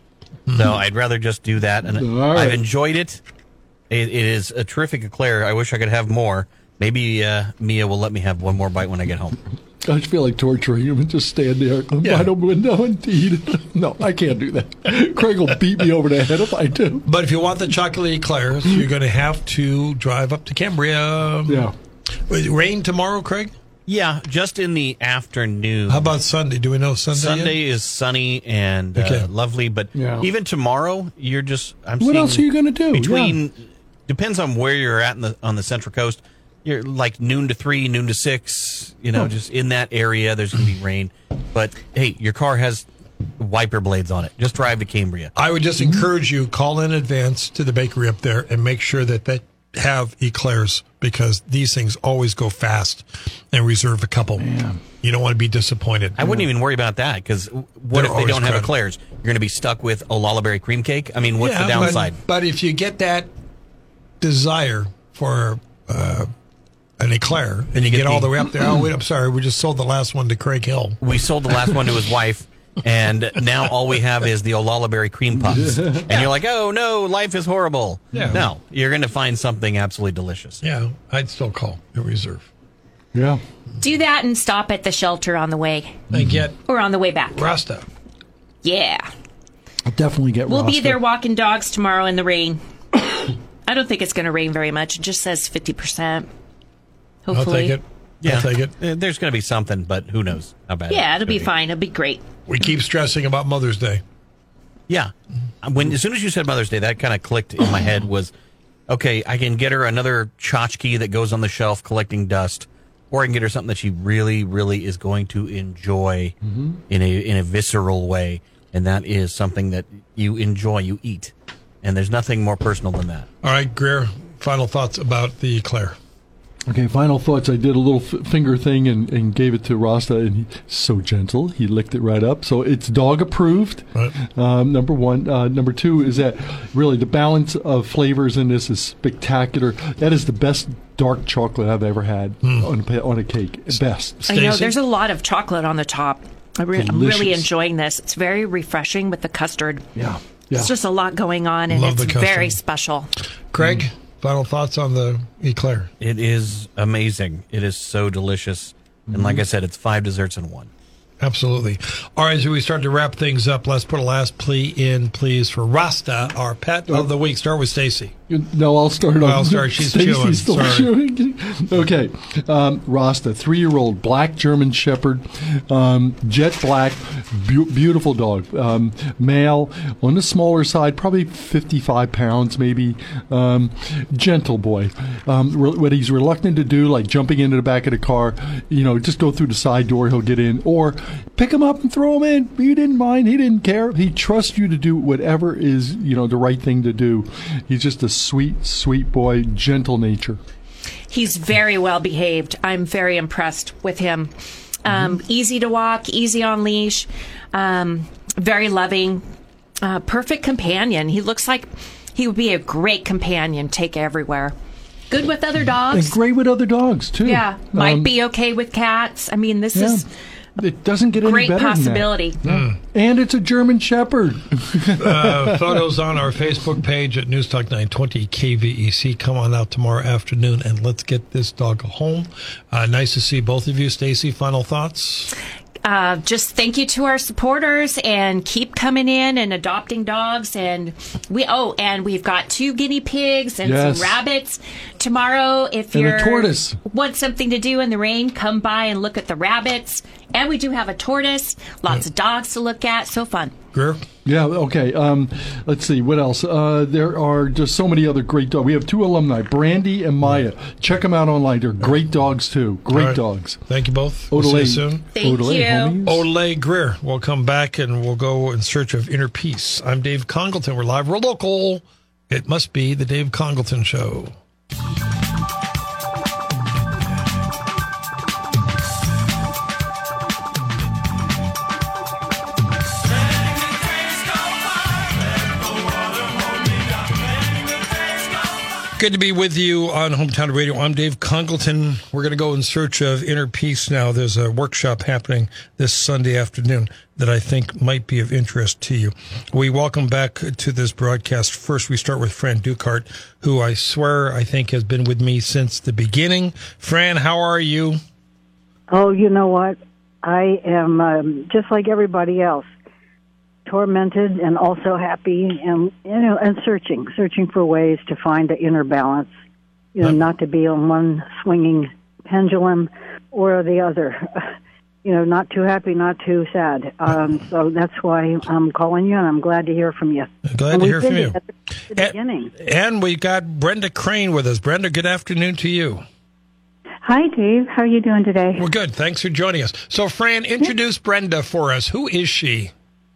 Speaker 4: So I'd rather just do that. And
Speaker 5: All right.
Speaker 4: I've enjoyed it. it. It is a terrific eclair. I wish I could have more. Maybe uh, Mia will let me have one more bite when I get home.
Speaker 5: I just feel like torturing him and just stand there
Speaker 3: Yeah.
Speaker 5: wide open window and eat it. No, I can't do that. Craig will beat me over the head if I do.
Speaker 3: But if you want the chocolate eclairs, you're going to have to drive up to Cambria.
Speaker 5: Yeah.
Speaker 3: Wait, rain tomorrow, Craig?
Speaker 4: Yeah, just in the afternoon.
Speaker 3: How about Sunday? Do we know Sunday? yet?
Speaker 4: Sunday is sunny and uh,
Speaker 3: Okay.
Speaker 4: lovely, but
Speaker 5: Yeah.
Speaker 4: even tomorrow, you're just. I'm
Speaker 5: What
Speaker 4: seeing
Speaker 5: else are you gonna do?
Speaker 4: Between depends on where you're at in the on the Central Coast. You're like noon to three, noon to six. You know,
Speaker 5: Oh.
Speaker 4: just in that area, there's going to be rain. But hey, your car has wiper blades on it. Just drive to Cambria.
Speaker 3: I would just encourage you, call in advance to the bakery up there and make sure that they have eclairs because these things always go fast and reserve a couple. You don't want to be disappointed.
Speaker 4: I wouldn't even worry about that because what
Speaker 3: They're
Speaker 4: if they
Speaker 3: always
Speaker 4: don't have
Speaker 3: crud.
Speaker 4: eclairs? You're going to be stuck with a lullaberry cream cake. I mean, what's
Speaker 3: Yeah,
Speaker 4: the downside?
Speaker 3: But, but if you get that desire for uh, an eclair and you
Speaker 4: get
Speaker 3: get, all
Speaker 4: the-
Speaker 3: the way up there, oh, wait, I'm sorry, we just sold the last one to Craig Hill.
Speaker 4: We sold the last one to his wife, and now all we have is the Olaberry cream puffs. And you're like, oh no, life is horrible.
Speaker 3: Yeah.
Speaker 4: No, you're going to find something absolutely delicious.
Speaker 3: Yeah, I'd still call a reserve.
Speaker 5: Yeah.
Speaker 6: Do that and stop at the shelter on the way
Speaker 3: And get
Speaker 6: or on the way back.
Speaker 3: Rasta.
Speaker 6: Yeah.
Speaker 5: I'll definitely get
Speaker 6: We'll be
Speaker 5: Rasta.
Speaker 6: there walking dogs tomorrow in the rain. I don't think it's going to rain very much. It just says fifty percent.
Speaker 3: I'll
Speaker 6: Hopefully.
Speaker 3: take it. I'll take it.
Speaker 4: Uh, There's going to be something, but who knows how bad
Speaker 6: Yeah,
Speaker 4: it's
Speaker 6: it'll be
Speaker 4: gonna
Speaker 6: fine. It'll be great.
Speaker 3: We keep stressing about Mother's Day.
Speaker 4: Yeah. When as soon as you said Mother's Day, that kind of clicked in my head was, okay, I can get her another tchotchke that goes on the shelf collecting dust, or I can get her something that she really, really is going to enjoy in a in a visceral way, and that is something that you enjoy, you eat, and there's nothing more personal than that.
Speaker 3: All right, Greer, final thoughts about the eclair.
Speaker 5: Okay, final thoughts. I did a little f- finger thing and, and gave it to Rasta, and he's so gentle. He licked it right up. So it's dog approved.
Speaker 3: Right.
Speaker 5: Um, number one. Uh, number two is that really the balance of flavors in this is spectacular. That is the best dark chocolate I've ever had on, a, pa- on a cake. Best.
Speaker 6: I know
Speaker 3: Stacey?
Speaker 6: there's a lot of chocolate on the top. I re- I'm really
Speaker 5: Delicious.
Speaker 6: enjoying this. It's very refreshing with the custard.
Speaker 5: Yeah. Yeah.
Speaker 6: It's just a lot going on, and
Speaker 3: Love
Speaker 6: it's
Speaker 3: the custard.
Speaker 6: very special.
Speaker 3: Craig, final thoughts on the eclair.
Speaker 4: It is amazing. It is so delicious, and like I said, it's five desserts in one.
Speaker 3: Absolutely. All right, as we start to wrap things up, let's put a last plea in, please, for Rasta, our pet of the week. Start with Stacy.
Speaker 5: No, I'll start off.
Speaker 3: I'll start. She's
Speaker 5: Stacy's
Speaker 3: chewing.
Speaker 5: Still
Speaker 3: Sorry.
Speaker 5: chewing. Okay. Um, Rasta, three-year-old black German Shepherd, um, jet black, bu- beautiful dog. Um, male, on the smaller side, probably fifty-five pounds maybe. Um, gentle boy. Um, re- what he's reluctant to do, like jumping into the back of the car, you know, just go through the side door, he'll get in. Or pick him up and throw him in. He didn't mind. He didn't care. He trusts you to do whatever is, you know, the right thing to do. He's just a sweet, sweet boy, gentle nature.
Speaker 6: He's very well behaved. I'm very impressed with him. Um, mm-hmm. Easy to walk, easy on leash, um, very loving, uh, perfect companion. He looks like he would be a great companion, take everywhere. Good with other dogs.
Speaker 5: And great with other dogs, too.
Speaker 6: Yeah, might
Speaker 5: um,
Speaker 6: be okay with cats. I mean, this
Speaker 5: yeah.
Speaker 6: is...
Speaker 5: It doesn't get any
Speaker 6: great
Speaker 5: better
Speaker 6: possibility.
Speaker 5: than that. Mm. And it's a German Shepherd.
Speaker 3: uh, photos on our Facebook page at News Talk nine twenty K V E C. Come on out tomorrow afternoon and let's get this dog home. Uh, nice to see both of you. Stacy, final thoughts?
Speaker 6: Uh, just thank you to our supporters and keep coming in and adopting dogs. And we oh, and we've got two guinea pigs and
Speaker 5: yes.
Speaker 6: some rabbits tomorrow. If
Speaker 5: and
Speaker 6: you
Speaker 5: a tortoise.
Speaker 6: want something to do in the rain, come by and look at the rabbits. And we do have a tortoise. Lots yeah. of dogs to look at. So fun.
Speaker 3: Greer?
Speaker 5: Yeah, okay. Um, let's see. What else? Uh, there are just so many other great dogs. We have two alumni, Brandy and Maya. Check them out online. They're great dogs, too. Great right. dogs.
Speaker 3: Thank you both.
Speaker 5: Odelay.
Speaker 3: We'll see you soon.
Speaker 6: Thank
Speaker 5: Odelay,
Speaker 6: you.
Speaker 5: Homies.
Speaker 3: Odelay Greer. We'll come back and we'll go in search of inner peace. I'm Dave Congleton. We're live. We're local. It must be the Dave Congleton Show. Good to be with you on Hometown Radio. I'm Dave Congleton. We're going to go in search of inner peace now. There's a workshop happening this Sunday afternoon that I think might be of interest to you. We welcome back to this broadcast. First, we start with Fran Ducart, who I swear I think has been with me since the beginning. Fran, how are you?
Speaker 8: Oh, you know what? I am um, just like everybody else. Tormented and also happy, and you know, and searching, searching for ways to find the inner balance. You know, uh, not to be on one swinging pendulum or the other. You know, not too happy, not too sad. Um, so that's why I'm calling you, and I'm glad to hear from you.
Speaker 3: Glad
Speaker 8: and
Speaker 3: to hear from you.
Speaker 8: At the, at the
Speaker 3: and,
Speaker 8: beginning.
Speaker 3: And we got Brenda Crane with us. Brenda, good afternoon to you.
Speaker 9: Hi, Dave. How are you doing today?
Speaker 3: We're good. Thanks for joining us. So, Fran, introduce yeah. Brenda for us. Who is she?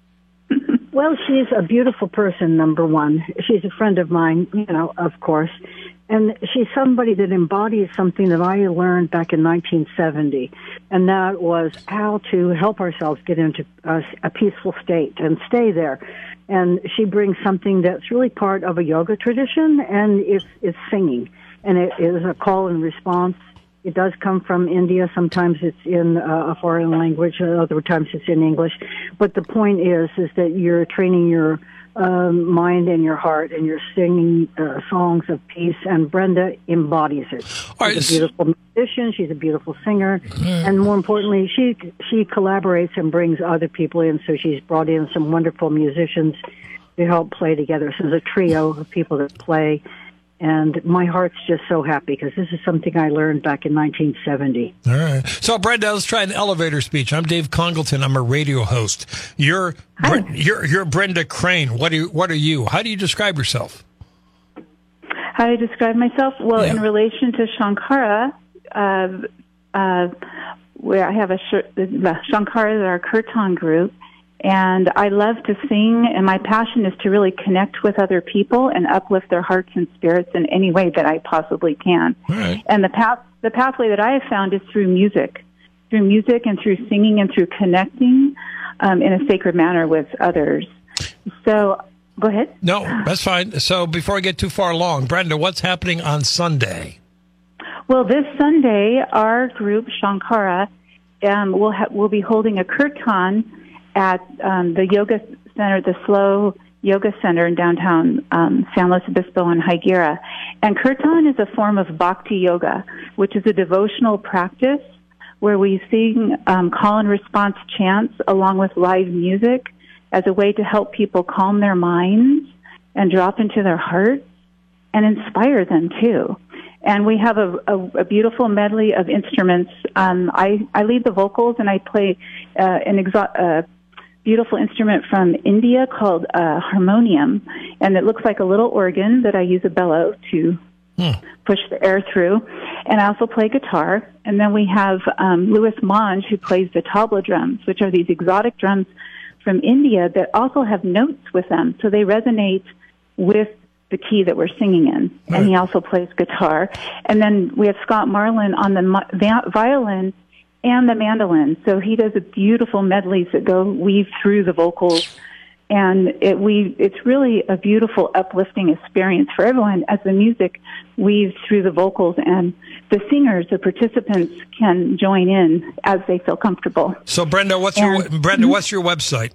Speaker 8: Well, she's a beautiful person, number one. She's a friend of mine, you know, of course. And she's somebody that embodies something that I learned back in nineteen seventy. And that was how to help ourselves get into a, a peaceful state and stay there. And she brings something that's really part of a yoga tradition, and it's, it's singing. And it is a call and response. It does come from India. Sometimes it's in uh, a foreign language. Other times it's in English. But the point is, is that you're training your um, mind and your heart, and you're singing uh, songs of peace. And Brenda embodies it. She's
Speaker 3: right.
Speaker 8: a beautiful musician. She's a beautiful singer, mm. and more importantly, she she collaborates and brings other people in. So she's brought in some wonderful musicians to help play together. So there's a trio of people that play. And my heart's just so happy because this is something I learned back in nineteen seventy.
Speaker 3: All right. So, Brenda, let's try an elevator speech. I'm Dave Congleton. I'm a radio host. You're Bre- you're, you're Brenda Crane. What are you, what are you? How do you describe yourself?
Speaker 9: How do I describe myself? Well, yeah. in relation to Shankara, uh, uh, where I have a sh- Shankara is our Kirtan group. And I love to sing, and my passion is to really connect with other people and uplift their hearts and spirits in any way that I possibly can.
Speaker 3: Right.
Speaker 9: And the path, the pathway that I have found is through music, through music and through singing and through connecting um, in a sacred manner with others. So, go ahead.
Speaker 3: No, that's fine. So, before I get too far along, Brenda, what's happening on Sunday?
Speaker 9: Well, this Sunday, our group, Shankara, um, will ha- will be holding a kirtan at um, the yoga center, the Slow Yoga Center in downtown um, San Luis Obispo and Higuera. And Kirtan is a form of bhakti yoga, which is a devotional practice where we sing um, call and response chants along with live music as a way to help people calm their minds and drop into their hearts and inspire them too. And we have a, a, a beautiful medley of instruments. Um, I, I lead the vocals, and I play uh, an exo- uh, beautiful instrument from India called uh, harmonium, and it looks like a little organ that I use a bellow to hmm. push the air through. And I also play guitar. And then we have um, Louis Monge, who plays the tabla drums, which are these exotic drums from India that also have notes with them, so they resonate with the key that we're singing in. Right. And he also plays guitar. And then we have Scott Marlin on the ma- violin and the mandolin. So he does a beautiful medleys that go weave through the vocals. And it we it's really a beautiful, uplifting experience for everyone as the music weaves through the vocals, and the singers, the participants, can join in as they feel comfortable.
Speaker 3: So, Brenda, what's
Speaker 9: and,
Speaker 3: your Brenda? What's your website?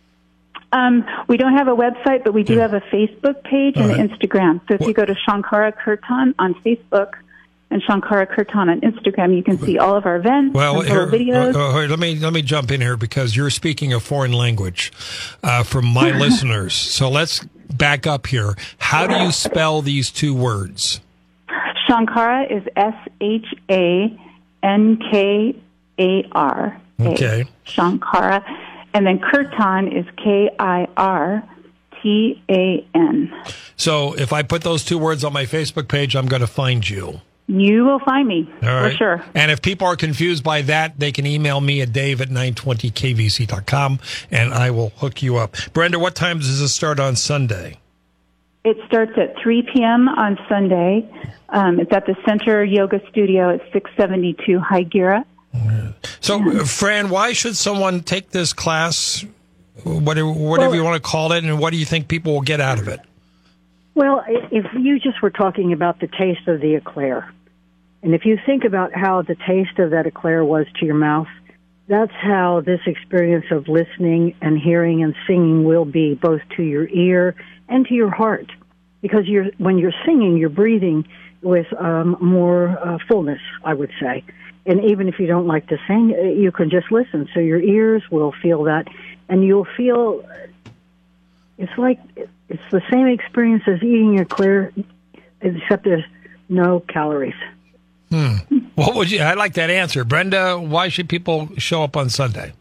Speaker 9: Um, we don't have a website, but we do
Speaker 3: yeah.
Speaker 9: have a Facebook page
Speaker 3: All
Speaker 9: and
Speaker 3: right.
Speaker 9: Instagram. So if
Speaker 3: what?
Speaker 9: you go to Shankara Kirtan on Facebook and Shankara Kirtan on Instagram, you can see all of our events
Speaker 3: well,
Speaker 9: and little
Speaker 3: here,
Speaker 9: videos.
Speaker 3: Uh, uh, let me let me jump in here because you're speaking a foreign language uh, for my listeners. So let's back up here. How do you spell these two words?
Speaker 9: Shankara is S H A N K A R.
Speaker 3: Okay.
Speaker 9: Shankara. And then Kirtan is K I R T A N.
Speaker 3: So if I put those two words on my Facebook page, I'm going to find you.
Speaker 9: You will find me,
Speaker 3: All right.
Speaker 9: for sure.
Speaker 3: And if people are confused by that, they can email me at dave at nine twenty k v c dot com, and I will hook you up. Brenda, what time does this start on Sunday?
Speaker 9: It starts at three p.m. on Sunday. Um, it's at the Center Yoga Studio at six seventy-two High Gira.
Speaker 3: So, yeah. Fran, why should someone take this class, whatever, whatever
Speaker 8: well,
Speaker 3: you want to call it, and what do you think people will get out of it?
Speaker 8: Well, if you just were talking about the taste of the eclair, and if you think about how the taste of that eclair was to your mouth, that's how this experience of listening and hearing and singing will be, both to your ear and to your heart. Because you're, when you're singing, you're breathing with um, more uh, fullness, I would say. And even if you don't like to sing, you can just listen. So your ears will feel that, and you'll feel it's like it's the same experience as eating a eclair, except there's no calories.
Speaker 3: Hmm. What would you? I like that answer, Brenda. Why should people show up on Sunday?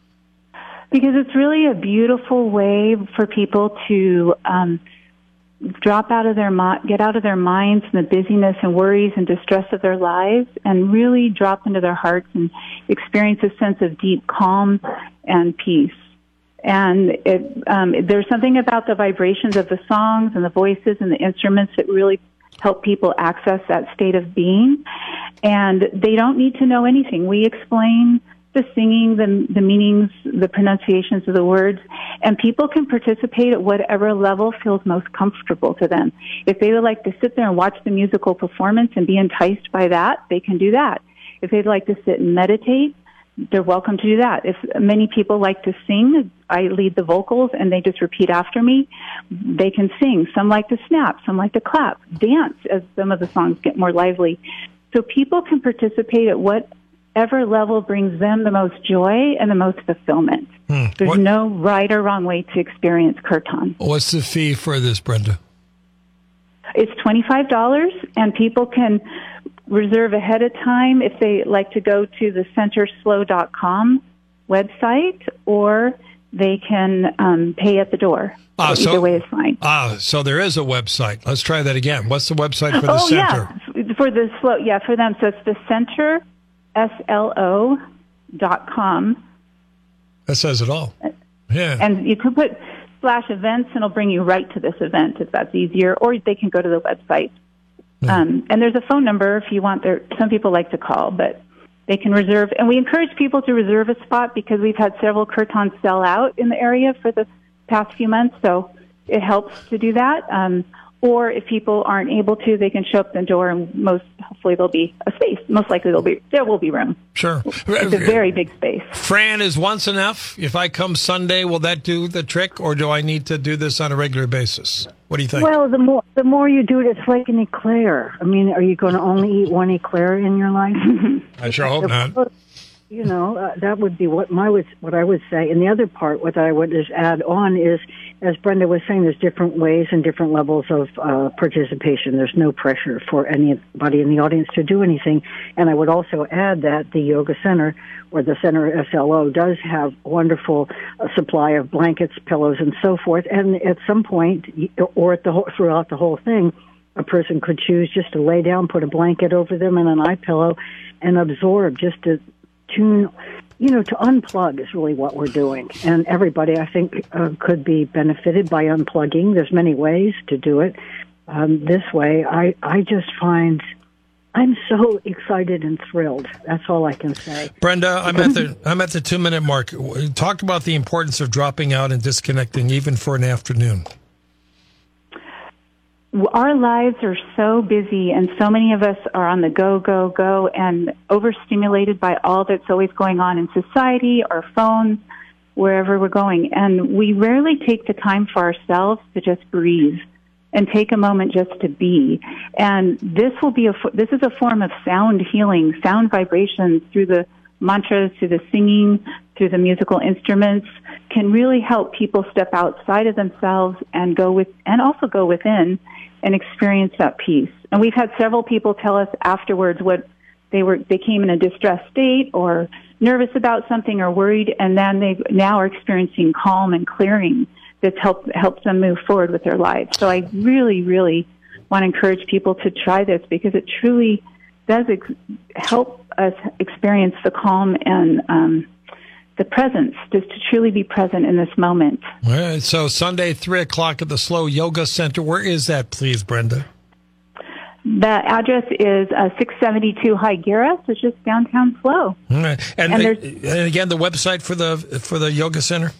Speaker 9: Because it's really a beautiful way for people to um, drop out of their mi- get out of their minds and the busyness and worries and distress of their lives, and really drop into their hearts and experience a sense of deep calm and peace. And it, um, there's something about the vibrations of the songs and the voices and the instruments that really help people access that state of being. And they don't need to know anything. We explain the singing, the, the meanings, the pronunciations of the words, and people can participate at whatever level feels most comfortable to them. If they would like to sit there and watch the musical performance and be enticed by that, they can do that. If they'd like to sit and meditate, they're welcome to do that. If many people like to sing, I lead the vocals and they just repeat after me, they can sing. Some like to snap, some like to clap, dance as some of the songs get more lively. So people can participate at whatever level brings them the most joy and the most fulfillment. Hmm. There's what, no right or wrong way to experience kirtan.
Speaker 3: What's the fee for this, Brenda?
Speaker 9: It's twenty-five dollars, and people can reserve ahead of time if they like to go to the center slow dot com website, or they can um, pay at the door.
Speaker 3: Ah,
Speaker 9: so
Speaker 3: so,
Speaker 9: either way is fine.
Speaker 3: Ah, so there is a website. Let's try that again. What's the website for the
Speaker 9: oh,
Speaker 3: center?
Speaker 9: Yeah, for the slow, yeah, for them. So it's the center, S L O dot com.
Speaker 3: That says it all. Yeah.
Speaker 9: And you can put slash events, and it'll bring you right to this event if that's easier, or they can go to the website. Um, and there's a phone number if you want. There, some people like to call, but they can reserve. And we encourage people to reserve a spot because we've had several kirtans sell out in the area for the past few months, so it helps to do that. Um, or if people aren't able to, they can show up at the door, and most hopefully there'll be a space. Most likely there'll be there will be room.
Speaker 3: Sure,
Speaker 9: it's a very big space.
Speaker 3: Fran, is once enough? If I come Sunday, will that do the trick, or do I need to do this on a regular basis? What do you think?
Speaker 8: Well, the more the more you do it, it's like an eclair. I mean, are you going to only eat one eclair in your life?
Speaker 3: I sure hope not.
Speaker 8: you know, uh, that would be what my would what I would say. And the other part, what I would just add on is, as Brenda was saying, there's different ways and different levels of uh, participation. There's no pressure for anybody in the audience to do anything. And I would also add that the Yoga Center, or the Center S L O, does have a wonderful uh, supply of blankets, pillows, and so forth. And at some point, or at the whole, throughout the whole thing, a person could choose just to lay down, put a blanket over them and an eye pillow, and absorb, just to tune, you know, to unplug is really what we're doing. And everybody, I think, uh, could be benefited by unplugging. There's many ways to do it. Um, this way, I, I just find I'm so excited and thrilled. That's all I can say.
Speaker 3: Brenda, I'm at the I'm at the two minute mark. Talk about the importance of dropping out and disconnecting, even for an afternoon.
Speaker 9: Our lives are so busy, and so many of us are on the go, go, go, and overstimulated by all that's always going on in society, our phones, wherever we're going. And we rarely take the time for ourselves to just breathe and take a moment just to be. And this will be a, this is a form of sound healing, sound vibrations through the mantras, through the singing, through the musical instruments, can really help people step outside of themselves and go with, and also go within and experience that peace. And we've had several people tell us afterwards what they were, they came in a distressed state or nervous about something or worried, and then they now are experiencing calm and clearing that's helped, helps them move forward with their lives. So I really, really want to encourage people to try this, because it truly does ex- help us experience the calm and um, the presence, just to truly be present in this moment.
Speaker 3: All right. So Sunday, three o'clock at the Slow Yoga Center. Where is that, please, Brenda?
Speaker 9: The address is uh, six seventy-two High Garra, so it's just downtown Slow.
Speaker 3: All right. And,
Speaker 9: And
Speaker 3: uh,
Speaker 9: there's-
Speaker 3: and again, the website for the for the Yoga Center?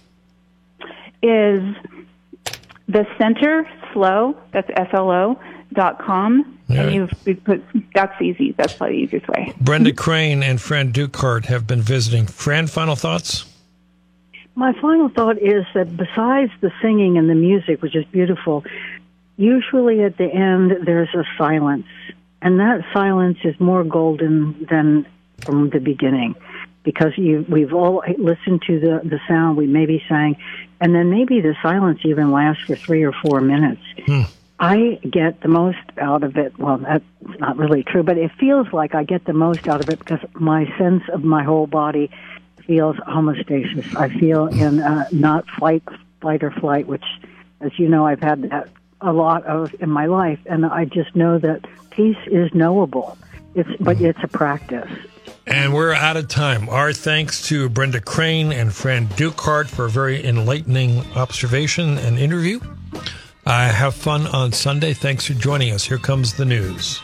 Speaker 9: Is the center slow, that's S L O dot com.
Speaker 3: Yeah.
Speaker 9: And you've, we've put, that's easy. That's probably the easiest way.
Speaker 3: Brenda Crane and Fran Ducart have been visiting. Fran, final thoughts?
Speaker 8: My final thought is that besides the singing and the music, which is beautiful, usually at the end there's a silence. And that silence is more golden than from the beginning. Because you, we've all listened to the, the sound, we maybe sang, and then maybe the silence even lasts for three or four minutes.
Speaker 3: Hmm.
Speaker 8: I get the most out of it. Well, that's not really true, but it feels like I get the most out of it because my sense of my whole body feels homeostasis. I feel in uh, not flight, fight or flight, which, as you know, I've had that a lot of in my life, and I just know that peace is knowable. It's but it's a practice.
Speaker 3: And we're out of time. Our thanks to Brenda Crane and Fran Ducart for a very enlightening observation and interview. Uh, have fun on Sunday. Thanks for joining us. Here comes the news.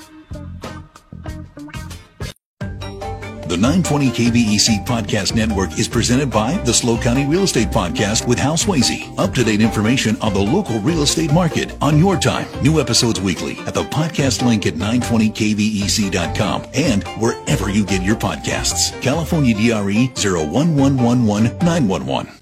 Speaker 1: The nine twenty K B E C Podcast Network is presented by the Slow County Real Estate Podcast with Hal Swayze. Up-to-date information on the local real estate market on your time. New episodes weekly at the podcast link at nine twenty K B E C dot com and wherever you get your podcasts. California D R E zero one one one one nine one one.